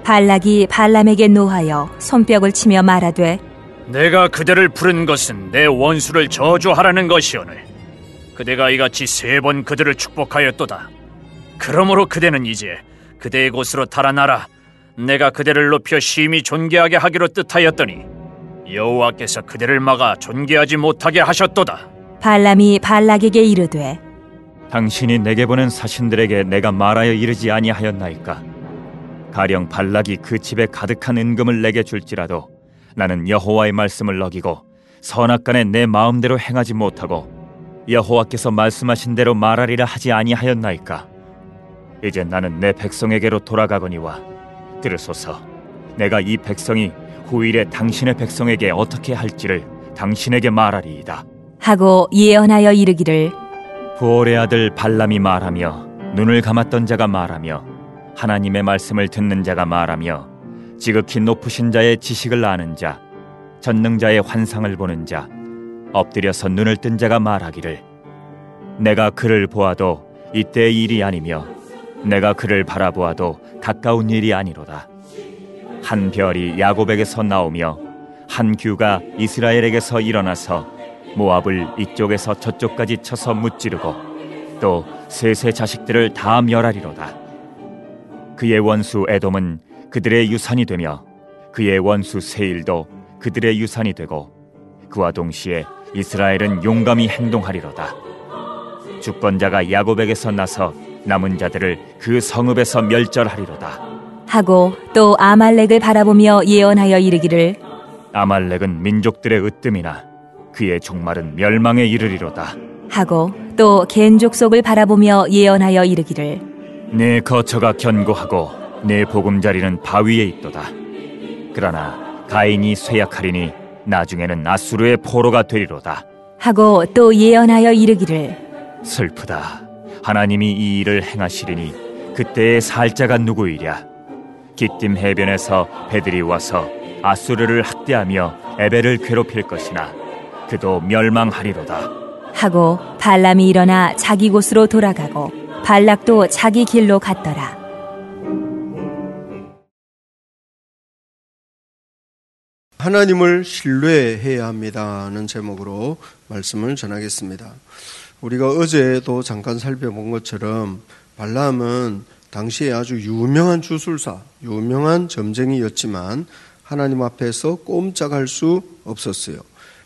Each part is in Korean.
발락이 발람에게 노하여 손뼉을 치며 말하되 내가 그대를 부른 것은 내 원수를 저주하라는 것이오늘 그대가 이같이 3번 그들을 축복하였도다. 그러므로 그대는 이제 그대의 곳으로 달아나라. 내가 그대를 높여 심히 존귀하게 하기로 뜻하였더니 여호와께서 그대를 막아 존귀하지 못하게 하셨도다. 발람이 발락에게 이르되 당신이 내게 보낸 사신들에게 내가 말하여 이르지 아니하였나이까? 가령 발락이 그 집에 가득한 은금을 내게 줄지라도 나는 여호와의 말씀을 어기고 선악간에 내 마음대로 행하지 못하고 여호와께서 말씀하신 대로 말하리라 하지 아니하였나이까? 이제 나는 내 백성에게로 돌아가거니와 들으소서. 내가 이 백성이 후일에 당신의 백성에게 어떻게 할지를 당신에게 말하리이다 하고 예언하여 이르기를 부올의 아들 발람이 말하며 눈을 감았던 자가 말하며 하나님의 말씀을 듣는 자가 말하며 지극히 높으신 자의 지식을 아는 자 전능자의 환상을 보는 자 엎드려서 눈을 뜬 자가 말하기를 내가 그를 보아도 이때의 일이 아니며 내가 그를 바라보아도 가까운 일이 아니로다. 한 별이 야곱에게서 나오며 한 규가 이스라엘에게서 일어나서 모압을 이쪽에서 저쪽까지 쳐서 무찌르고 또 셋의 자식들을 다 멸하리로다. 그의 원수 에돔은 그들의 유산이 되며 그의 원수 세일도 그들의 유산이 되고 그와 동시에 이스라엘은 용감히 행동하리로다. 주권자가 야곱에게서 나서 남은 자들을 그 성읍에서 멸절하리로다 하고 또 아말렉을 바라보며 예언하여 이르기를 아말렉은 민족들의 으뜸이나 그의 종말은 멸망에 이르리로다 하고 또 겐 족속을 바라보며 예언하여 이르기를 네 거처가 견고하고 네 보금자리는 바위에 있도다. 그러나 가인이 쇠약하리니 나중에는 아수르의 포로가 되리로다 하고 또 예언하여 이르기를 슬프다. 하나님이 이 일을 행하시리니 그때의 살자가 누구이랴? 기띔 해변에서 배들이 와서 아수르를 학대하며 에벨을 괴롭힐 것이나 그도 멸망하리로다 하고 발람이 일어나 자기 곳으로 돌아가고 발락도 자기 길로 갔더라. 하나님을 신뢰해야 합니다는 제목으로 말씀을 전하겠습니다. 우리가 어제도 잠깐 살펴본 것처럼 발람은 당시에 아주 유명한 주술사, 유명한 점쟁이였지만 하나님 앞에서 꼼짝할 수 없었어요.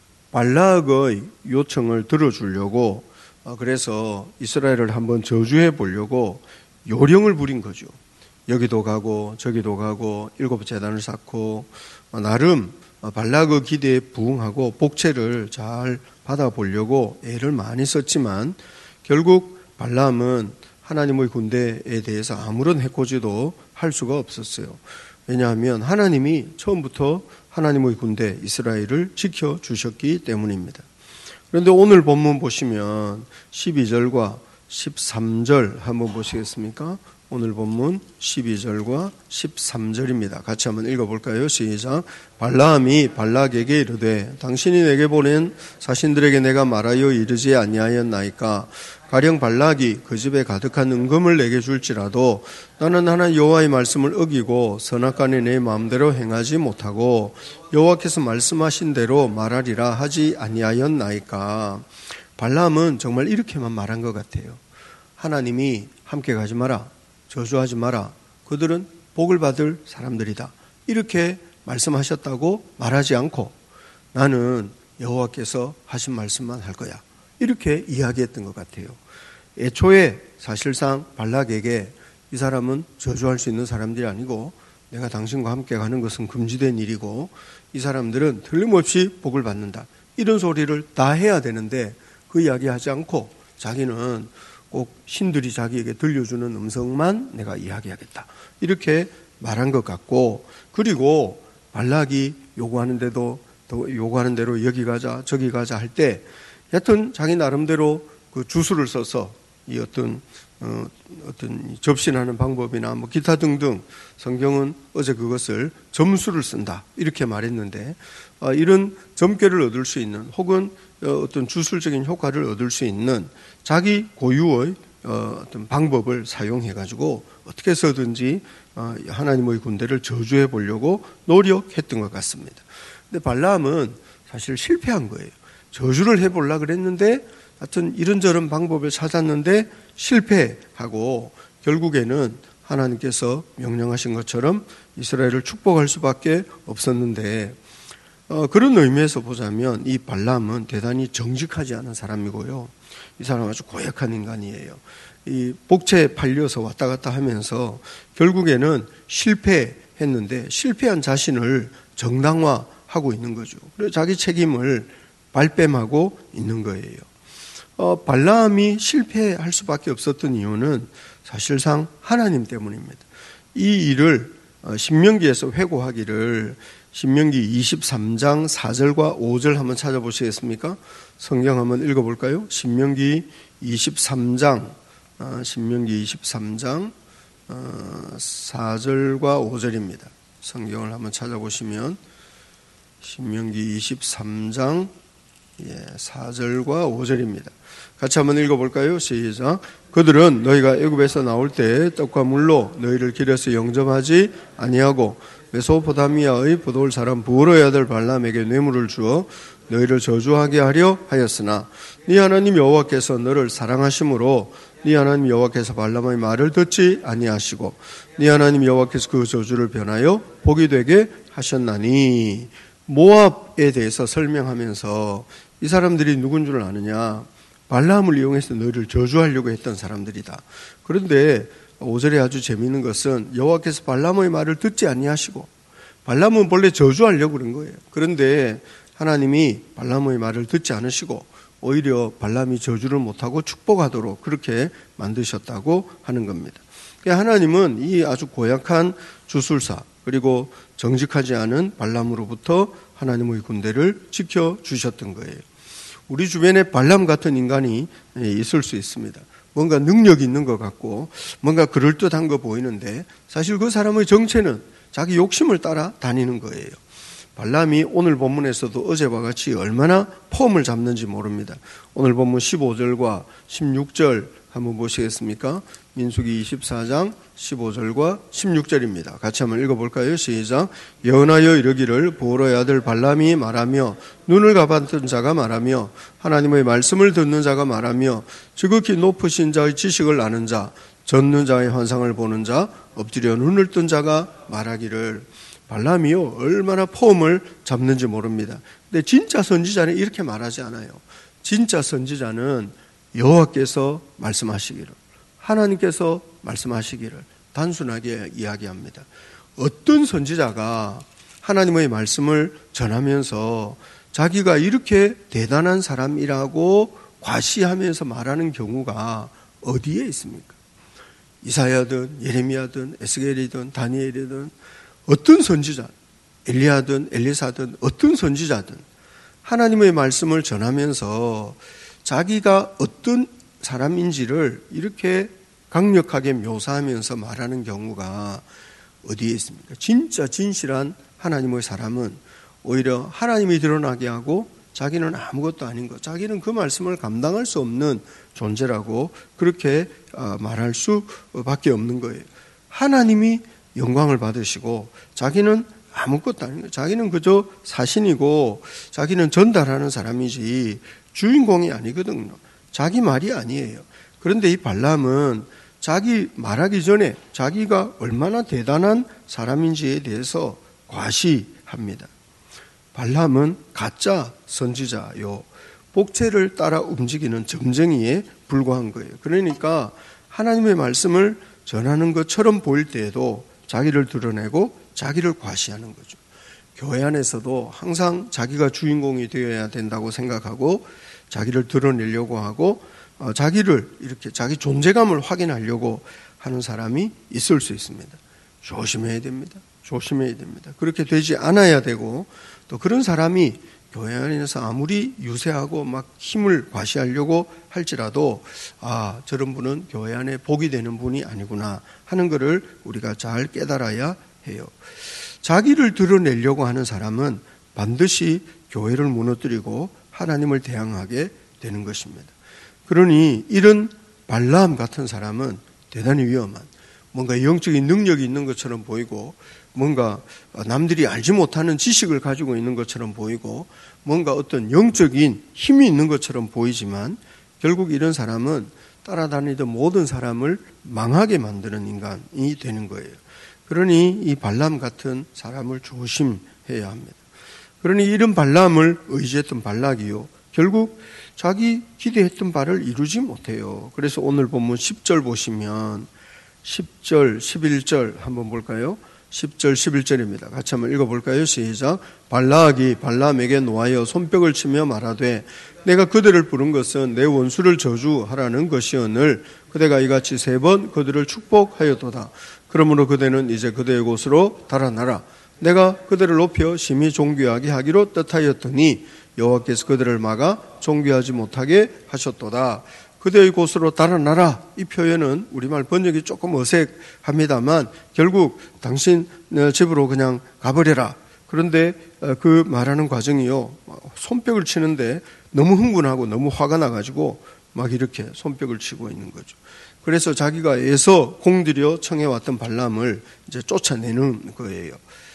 발락의 요청을 들어주려고 그래서 이스라엘을 한번 저주해 보려고 요령을 부린 거죠. 여기도 가고 저기도 가고 7 제단을 쌓고 나름 발락의 기대에 부응하고 복채를 잘 받아보려고 애를 많이 썼지만 결국 발람은 하나님의 군대에 대해서 아무런 해코지도 할 수가 없었어요. 왜냐하면 하나님이 처음부터 하나님의 군대 이스라엘을 지켜주셨기 때문입니다. 그런데 오늘 본문 보시면 12절과 13절 한번 보시겠습니까? 오늘 본문 12절과 13절입니다. 같이 한번 읽어볼까요? 시작. 발람이 발락에게 이르되 당신이 내게 보낸 사신들에게 내가 말하여 이르지 아니하였나이까? 가령 발락이 그 집에 가득한 은금을 내게 줄지라도 나는 하나님 여호와의 말씀을 어기고 선악간에 내 마음대로 행하지 못하고 여호와께서 말씀하신 대로 말하리라 하지 아니하였나이까? 발람은 정말 이렇게만 말한 것 같아요. 하나님이 함께 가지 마라, 저주하지 마라, 그들은 복을 받을 사람들이다, 이렇게 말씀하셨다고 말하지 않고 나는 여호와께서 하신 말씀만 할 거야, 이렇게 이야기했던 것 같아요. 애초에 사실상 발락에게 이 사람은 저주할 수 있는 사람들이 아니고 내가 당신과 함께 가는 것은 금지된 일이고 이 사람들은 틀림없이 복을 받는다, 이런 소리를 다 해야 되는데 그 이야기하지 않고 자기는 꼭 신들이 자기에게 들려주는 음성만 내가 이야기하겠다, 이렇게 말한 것 같고, 그리고 발락이 요구하는 대로 여기 가자 저기 가자 할 때 여튼 자기 나름대로 그 주술을 써서 이 어떤 접신하는 방법이나 뭐 기타 등등, 성경은 어제 그것을 점수를 쓴다 이렇게 말했는데, 이런 점괘를 얻을 수 있는 혹은 어떤 주술적인 효과를 얻을 수 있는 자기 고유의 어떤 방법을 사용해 가지고 어떻게 해서든지 하나님의 군대를 저주해 보려고 노력했던 것 같습니다. 근데 발람은 사실 실패한 거예요. 저주를 해보려고 그랬는데 하여튼 이런저런 방법을 찾았는데 실패하고 결국에는 하나님께서 명령하신 것처럼 이스라엘을 축복할 수밖에 없었는데 그런 의미에서 보자면 이 발람은 대단히 정직하지 않은 사람이고요. 이 사람은 아주 고약한 인간이에요. 이 복채에 팔려서 왔다 갔다 하면서 결국에는 실패했는데 실패한 자신을 정당화하고 있는 거죠. 그래서 자기 책임을 발뺌하고 있는 거예요. 발람이 실패할 수밖에 없었던 이유는 사실상 하나님 때문입니다. 이 일을 신명기에서 회고하기를 신명기 23장 4절과 5절 한번 찾아보시겠습니까? 성경 한번 읽어볼까요? 신명기 23장 4절과 5절입니다. 성경을 한번 찾아보시면 신명기 23장 4절과 5절입니다. 같이 한번 읽어볼까요? 시작. 그들은 너희가 애굽에서 나올 때 떡과 물로 너희를 길에서 영접하지 아니하고 메소포타미아의 부돌 사람 부올의 아들 발람에게 뇌물을 주어 너희를 저주하게 하려 하였으나 네 하나님 여호와께서 너를 사랑하심으로 네 하나님 여호와께서 발람의 말을 듣지 아니하시고 네 하나님 여호와께서 그 저주를 변하여 복이 되게 하셨나니. 모압에 대해서 설명하면서 이 사람들이 누군 줄 아느냐? 발람을 이용해서 너희를 저주하려고 했던 사람들이다. 그런데 5절에 아주 재미있는 것은 여호와께서 발람의 말을 듣지 아니하시고, 발람은 본래 저주하려고 그런 거예요. 그런데 하나님이 발람의 말을 듣지 않으시고 오히려 발람이 저주를 못하고 축복하도록 그렇게 만드셨다고 하는 겁니다. 하나님은 이 아주 고약한 주술사 그리고 정직하지 않은 발람으로부터 하나님의 군대를 지켜주셨던 거예요. 우리 주변에 발람 같은 인간이 있을 수 있습니다. 뭔가 능력이 있는 것 같고 뭔가 그럴듯한 거 보이는데 사실 그 사람의 정체는 자기 욕심을 따라 다니는 거예요. 발람이 오늘 본문에서도 어제와 같이 얼마나 폼을 잡는지 모릅니다. 오늘 본문 15절과 16절 한번 보시겠습니까? 민수기 24장 15절과 16절입니다. 같이 한번 읽어볼까요? 시작. 예언하여 이르기를 보로의 아들 발람이 말하며 눈을 감았던 자가 말하며 하나님의 말씀을 듣는 자가 말하며 지극히 높으신 자의 지식을 아는 자 젖는 자의 환상을 보는 자 엎드려 눈을 뜬 자가 말하기를. 발람이요 얼마나 폼을 잡는지 모릅니다. 근데 진짜 선지자는 이렇게 말하지 않아요. 진짜 선지자는 여호와께서 말씀하시기를, 하나님께서 말씀하시기를 단순하게 이야기합니다. 어떤 선지자가 하나님의 말씀을 전하면서 자기가 이렇게 대단한 사람이라고 과시하면서 말하는 경우가 어디에 있습니까? 이사야든 예레미야든 에스겔이든 다니엘이든 어떤 선지자, 엘리야든 엘리사든 어떤 선지자든 하나님의 말씀을 전하면서 자기가 어떤 사람인지를 이렇게 강력하게 묘사하면서 말하는 경우가 어디에 있습니까? 진짜 진실한 하나님의 사람은 오히려 하나님이 드러나게 하고 자기는 아무것도 아닌 것, 자기는 그 말씀을 감당할 수 없는 존재라고 그렇게 말할 수밖에 없는 거예요. 하나님이 영광을 받으시고 자기는 아무것도 아닌 거예요. 자기는 그저 사신이고 자기는 전달하는 사람이지 주인공이 아니거든요. 자기 말이 아니에요. 그런데 이 발람은 자기 말하기 전에 자기가 얼마나 대단한 사람인지에 대해서 과시합니다. 발람은 가짜 선지자요. 복채를 따라 움직이는 점쟁이에 불과한 거예요. 그러니까 하나님의 말씀을 전하는 것처럼 보일 때에도 자기를 드러내고 자기를 과시하는 거죠. 교회 안에서도 항상 자기가 주인공이 되어야 된다고 생각하고 자기를 드러내려고 하고 자기를 이렇게 자기 존재감을 확인하려고 하는 사람이 있을 수 있습니다. 조심해야 됩니다. 조심해야 됩니다. 그렇게 되지 않아야 되고 또 그런 사람이 교회 안에서 아무리 유세하고 막 힘을 과시하려고 할지라도 저런 분은 교회 안에 복이 되는 분이 아니구나 하는 것을 우리가 잘 깨달아야 해요. 자기를 드러내려고 하는 사람은 반드시 교회를 무너뜨리고 하나님을 대항하게 되는 것입니다. 그러니 이런 발람 같은 사람은 대단히 위험한, 뭔가 영적인 능력이 있는 것처럼 보이고 뭔가 남들이 알지 못하는 지식을 가지고 있는 것처럼 보이고 뭔가 어떤 영적인 힘이 있는 것처럼 보이지만 결국 이런 사람은 따라다니던 모든 사람을 망하게 만드는 인간이 되는 거예요. 그러니 이 발람 같은 사람을 조심해야 합니다. 그러니 이런 발람을 의지했던 발락이요, 결국 자기 기대했던 바를 이루지 못해요. 그래서 오늘 본문 10절 보시면 10절, 11절 한번 볼까요? 10절, 11절입니다. 같이 한번 읽어볼까요? 시작. 발락이 발람에게 노하여 손뼉을 치며 말하되 내가 그들을 부른 것은 내 원수를 저주하라는 것이오늘 그대가 이같이 3번 그들을 축복하였도다. 그러므로 그대는 이제 그대의 곳으로 달아나라. 내가 그들을 높여 심히 존귀하게 하기로 뜻하였더니 여호와께서 그들을 막아 존귀하지 못하게 하셨도다. 그대의 곳으로 달아나라. 이 표현은 우리말 번역이 조금 어색합니다만 결국 당신 집으로 그냥 가버려라. 그런데 그 말하는 과정이요, 손뼉을 치는데 너무 흥분하고 너무 화가 나가지고 막 이렇게 손뼉을 치고 있는 거죠. 그래서 자기가 애써 공들여 청해왔던 발람을 이제 쫓아내는 거예요.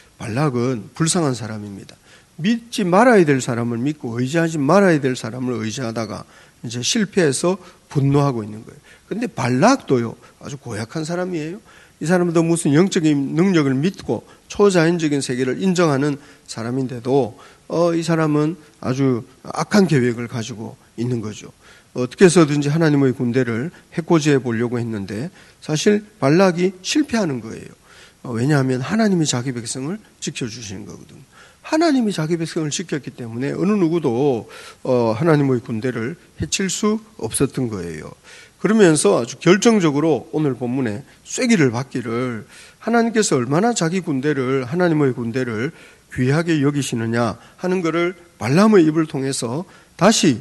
발락은 불쌍한 사람입니다. 믿지 말아야 될 사람을 믿고 의지하지 말아야 될 사람을 의지하다가 이제 실패해서 분노하고 있는 거예요. 그런데 발락도요, 아주 고약한 사람이에요. 이 사람도 무슨 영적인 능력을 믿고 초자연적인 세계를 인정하는 사람인데도 이 사람은 아주 악한 계획을 가지고 있는 거죠. 어떻게 해서든지 하나님의 군대를 해코지해 보려고 했는데 사실 발락이 실패하는 거예요. 왜냐하면 하나님이 자기 백성을 지켜주시는 거거든요. 하나님이 자기 백성을 지켰기 때문에 어느 누구도 하나님의 군대를 해칠 수 없었던 거예요. 그러면서 아주 결정적으로 오늘 본문에 쐐기를 받기를, 하나님께서 얼마나 자기 군대를, 하나님의 군대를 귀하게 여기시느냐 하는 것을 발람의 입을 통해서 다시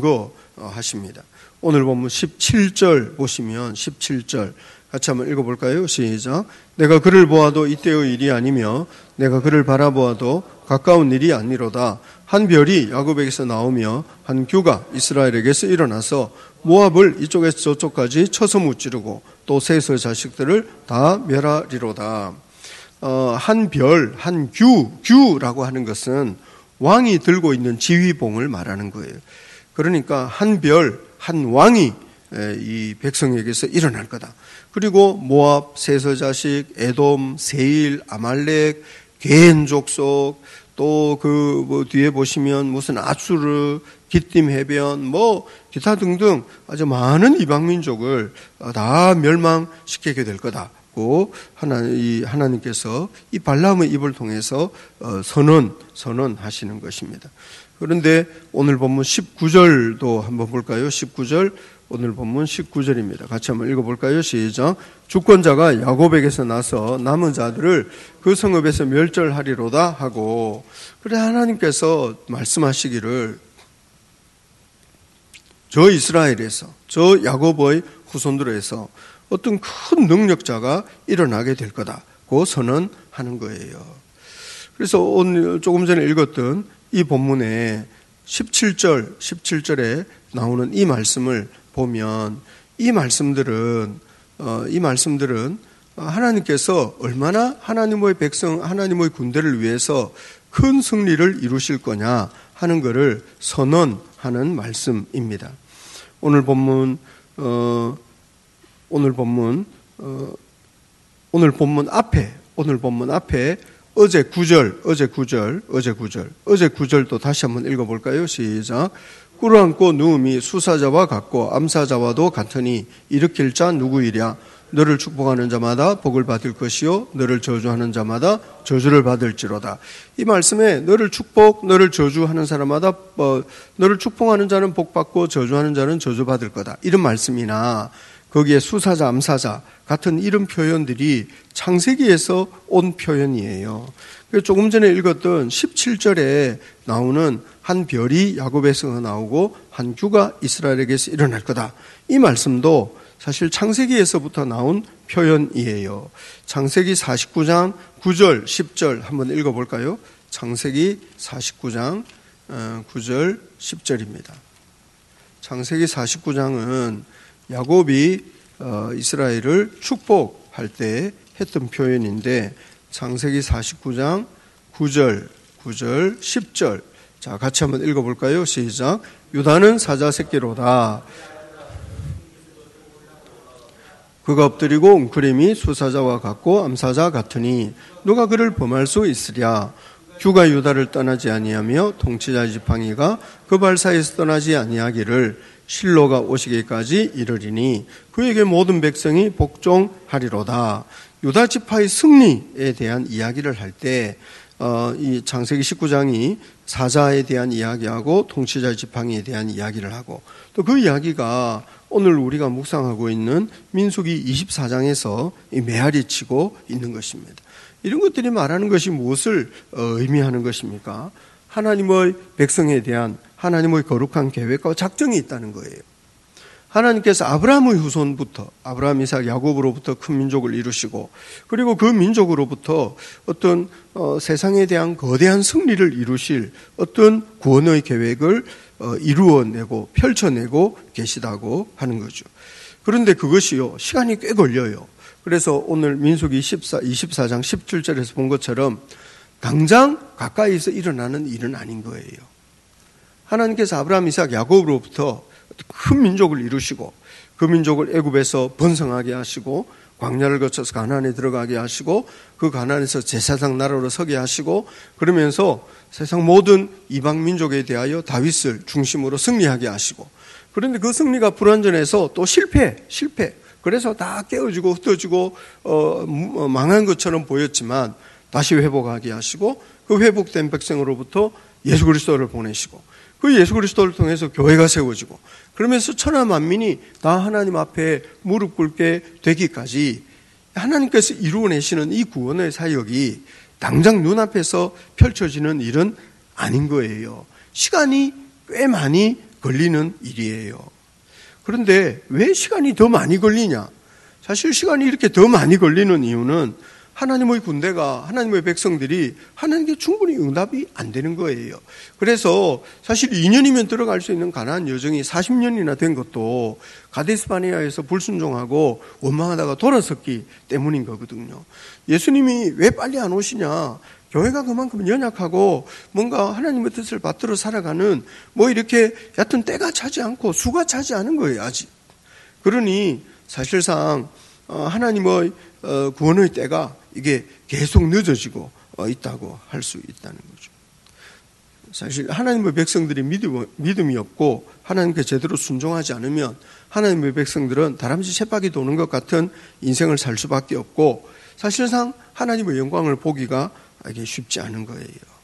증거하십니다. 오늘 본문 17절 보시면 17절 같이 한번 읽어볼까요? 시작. 내가 그를 보아도 이때의 일이 아니며 내가 그를 바라보아도 가까운 일이 아니로다. 한 별이 야곱에게서 나오며 한 규가 이스라엘에게서 일어나서 모압을 이쪽에서 저쪽까지 쳐서 무찌르고 또 셋의 자식들을 다 멸하리로다. 한 별, 한 규라고 하는 것은 왕이 들고 있는 지휘봉을 말하는 거예요. 그러니까 한 별, 한 왕이 이 백성에게서 일어날 거다. 그리고 모압, 셋의 자식, 에돔, 세일, 아말렉, 게엔 족속, 또 그 뒤에 보시면 무슨 아수르, 기띔 해변, 기타 등등 아주 많은 이방 민족을 다 멸망시키게 될 거다고 하나님께서 이 발람의 입을 통해서 선언하시는 것입니다. 그런데 오늘 본문 19절도 한번 볼까요? 19절, 오늘 본문 19절입니다. 같이 한번 읽어볼까요? 시작. 주권자가 야곱에게서 나서 남은 자들을 그 성읍에서 멸절하리로다 하고, 그래 하나님께서 말씀하시기를 저 이스라엘에서, 저 야곱의 후손들로 해서 어떤 큰 능력자가 일어나게 될 거다고 선언하는 거예요. 그래서 오늘 조금 전에 읽었던 이 본문에 17절에 나오는 이 말씀을 보면 이 말씀들은 하나님께서 얼마나 하나님의 백성, 하나님의 군대를 위해서 큰 승리를 이루실 거냐 하는 것을 선언하는 말씀입니다. 오늘 본문 앞에 어제 9절도 다시 한번 읽어볼까요? 시작. 꿇어앉고 누움이 수사자와 같고 암사자와도 같으니 일으킬 자 누구이랴? 너를 축복하는 자마다 복을 받을 것이요 너를 저주하는 자마다 저주를 받을지로다. 이 말씀에 너를 축복, 너를 저주하는 사람마다 너를 축복하는 자는 복 받고 저주하는 자는 저주 받을 거다. 이런 말씀이나 거기에 수사자, 암사자 같은 이런 표현들이 창세기에서 온 표현이에요. 조금 전에 읽었던 17절에 나오는 한 별이 야곱에서 나오고 한 규가 이스라엘에게서 일어날 거다. 이 말씀도 사실 창세기에서부터 나온 표현이에요. 창세기 49장 9절, 10절 한번 읽어볼까요? 창세기 49장 9절, 10절입니다. 창세기 49장은 야곱이 이스라엘을 할 때 했던 표현인데 창세기 49장 9절, 10절. 자, 같이 한번 읽어볼까요? 시작. 유다는 사자 새끼로다. 그가 엎드리고 웅크림이 수사자와 같고 암사자 같으니 누가 그를 범할 수 있으랴. 규가 유다를 떠나지 아니하며 통치자 지팡이가 그 발사에서 떠나지 아니하기를 실로가 오시기까지 이르리니 그에게 모든 백성이 복종하리로다. 유다 지파의 승리에 대한 이야기를 할 때 이 창세기 19장이 사자에 대한 이야기하고 통치자 지팡이에 대한 이야기를 하고 또 그 이야기가 오늘 우리가 묵상하고 있는 민수기 24장에서 메아리 치고 있는 것입니다. 이런 것들이 말하는 것이 무엇을 의미하는 것입니까? 하나님의 백성에 대한 하나님의 거룩한 계획과 작정이 있다는 거예요. 하나님께서 아브라함의 후손부터 아브라함, 이삭, 야곱으로부터 큰 민족을 이루시고 그리고 그 민족으로부터 어떤 세상에 대한 거대한 승리를 이루실 어떤 구원의 계획을 이루어내고 펼쳐내고 계시다고 하는 거죠. 그런데 그것이요 시간이 꽤 걸려요. 그래서 오늘 민수기 24장 17절에서 본 것처럼 당장 가까이서 일어나는 일은 아닌 거예요. 하나님께서 아브라함, 이삭, 야곱으로부터 큰 민족을 이루시고 그 민족을 애굽에서 번성하게 하시고 광야를 거쳐서 가나안에 들어가게 하시고 그 가나안에서 제사장 나라로 서게 하시고 그러면서 세상 모든 이방 민족에 대하여 다윗을 중심으로 승리하게 하시고 그런데 그 승리가 불완전해서 또 실패 그래서 다 깨어지고 흩어지고 망한 것처럼 보였지만 다시 회복하게 하시고 그 회복된 백성으로부터 예수 그리스도를 보내시고 그 예수 그리스도를 통해서 교회가 세워지고 그러면서 천하 만민이 다 하나님 앞에 무릎 꿇게 되기까지 하나님께서 이루어내시는 이 구원의 사역이 당장 눈앞에서 펼쳐지는 일은 아닌 거예요. 시간이 꽤 많이 걸리는 일이에요. 그런데 왜 시간이 더 많이 걸리냐? 사실 시간이 이렇게 더 많이 걸리는 이유는 하나님의 군대가 하나님의 백성들이 하나님께 충분히 응답이 안 되는 거예요. 그래서 사실 2년이면 들어갈 수 있는 가나안 여정이 40년이나 된 것도 가데스 바네아에서 불순종하고 원망하다가 돌아섰기 때문인 거거든요. 예수님이 왜 빨리 안 오시냐? 교회가 그만큼 연약하고 뭔가 하나님의 뜻을 받들어 살아가는 뭐 이렇게 얕은 때가 차지 않고 수가 차지 않은 거예요, 아직. 그러니 사실상 하나님의 구원의 때가 이게 계속 늦어지고 있다고 할 수 있다는 거죠. 사실 하나님의 백성들이 믿음이 없고 하나님께 제대로 순종하지 않으면 하나님의 백성들은 다람쥐 쳇바퀴 도는 것 같은 인생을 살 수밖에 없고 사실상 하나님의 영광을 보기가 이게 쉽지 않은 거예요.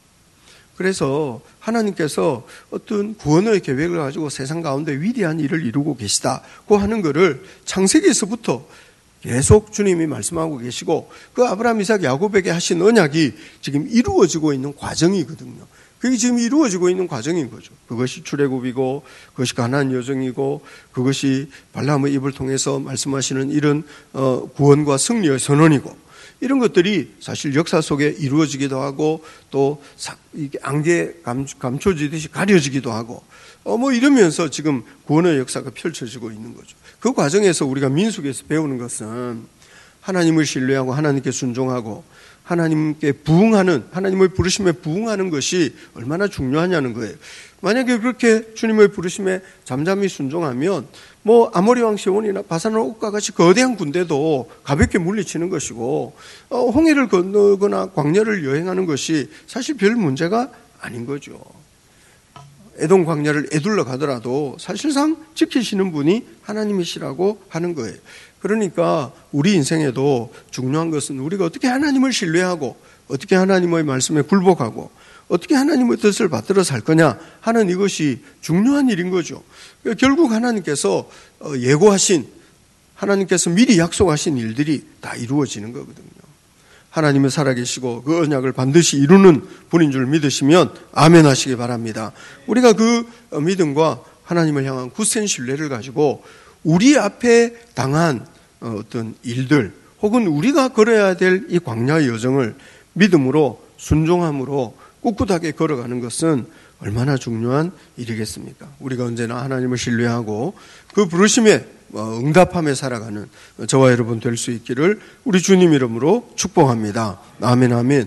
그래서 하나님께서 어떤 구원의 계획을 가지고 세상 가운데 위대한 일을 이루고 계시다고 하는 것을 창세기에서부터 계속 주님이 말씀하고 계시고 그 아브라함, 이삭, 야곱에게 하신 언약이 지금 이루어지고 있는 과정이거든요. 그게 지금 이루어지고 있는 과정인 거죠. 그것이 출애굽이고 그것이 가나안 여정이고 그것이 발람의 입을 통해서 말씀하시는 이런 구원과 승리의 선언이고 이런 것들이 사실 역사 속에 이루어지기도 하고 또 안개 감춰지듯이 가려지기도 하고 뭐 이러면서 지금 구원의 역사가 펼쳐지고 있는 거죠. 그 과정에서 우리가 민수기에서 배우는 것은 하나님을 신뢰하고 하나님께 순종하고 하나님께 부응하는 하나님의 부르심에 부응하는 것이 얼마나 중요하냐는 거예요. 만약에 그렇게 주님의 부르심에 잠잠히 순종하면 뭐 아모리 왕 시온이나 바산의 옥과 같이 거대한 군대도 가볍게 물리치는 것이고 홍해를 건너거나 광야를 여행하는 것이 사실 별 문제가 아닌 거죠. 에돔 광야를 에둘러 가더라도 사실상 지키시는 분이 하나님이시라고 하는 거예요. 그러니까 우리 인생에도 중요한 것은 우리가 어떻게 하나님을 신뢰하고 어떻게 하나님의 말씀에 굴복하고 어떻게 하나님의 뜻을 받들어 살 거냐 하는 이것이 중요한 일인 거죠. 결국 하나님께서 예고하신 하나님께서 미리 약속하신 일들이 다 이루어지는 거거든요. 하나님은 살아계시고 그 언약을 반드시 이루는 분인 줄 믿으시면 아멘 하시기 바랍니다. 우리가 그 믿음과 하나님을 향한 굳센 신뢰를 가지고 우리 앞에 당한 어떤 일들 혹은 우리가 걸어야 될 이 광야의 여정을 믿음으로 순종함으로 꿋꿋하게 걸어가는 것은 얼마나 중요한 일이겠습니까? 우리가 언제나 하나님을 신뢰하고 그 부르심에 응답하며 살아가는 저와 여러분 될 수 있기를 우리 주님 이름으로 축복합니다. 아멘, 아멘.